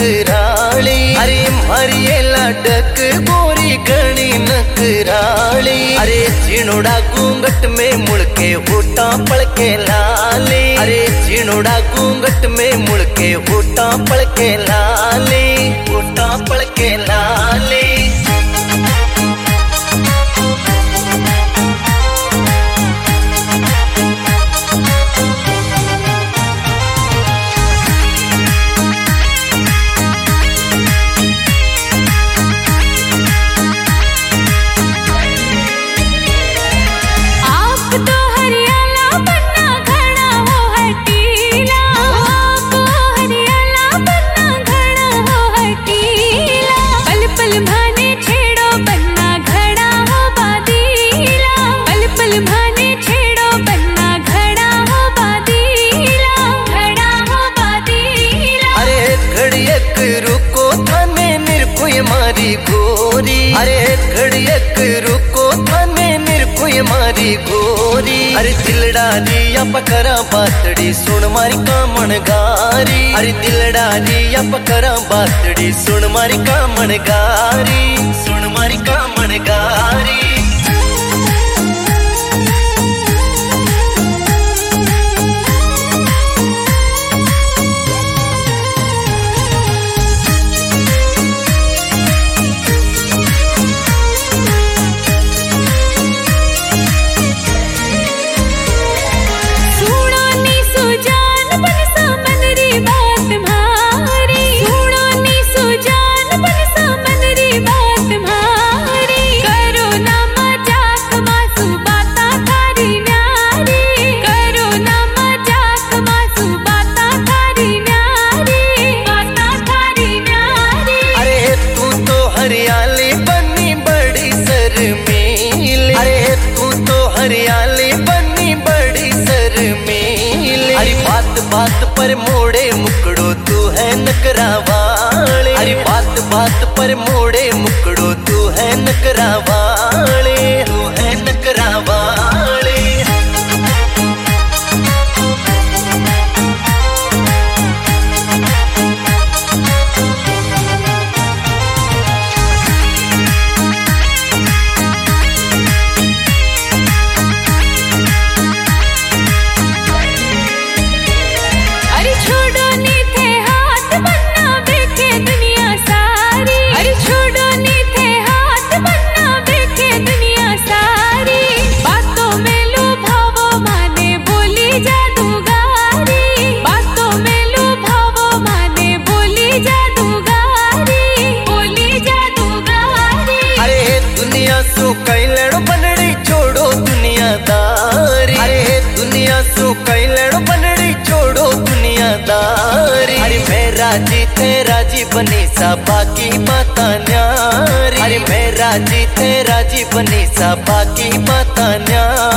नकराली अरे मारिये लाडक गोरी घणी नकराली अरे चिनोड़ा घूंघट में मुड़के होटा पड़के लाली अरे चिनोड़ा घूंघट में मुड़के होटा पड़के लाली होटा पड़के लाली गोरी अरे घड़ियक रुको थाने निरखुय मारी गोरी अरे दिलड़ा दिया पकड़ा बातड़ी सुन मारी कामण गारी अरे दिलड़ा दिया पकड़ा बातड़ी सुन मारी कामण गारी सुन मारी कामण गारी हरियाली बनी बड़ी शर्मीली अरे तू तो हरियाली बनी बड़ी शर्मीली अरे बात बात पर मोड़े मुकड़ो तू है नकरावाले अरे बात बात पर मोड़े मुकड़ो तू है नकरावाले तू है नकरावाले कैलड़ बनड़ी छोड़ो दुनियादारी अरे दुनिया सो कैलड़ बनड़ी छोड़ो दुनियादारी अरे मैं राजी थे राजी बनी सा बाकी बाता न्यारी अरे मैं राजी थे राजी बनी सा बाकी बाता न्यारी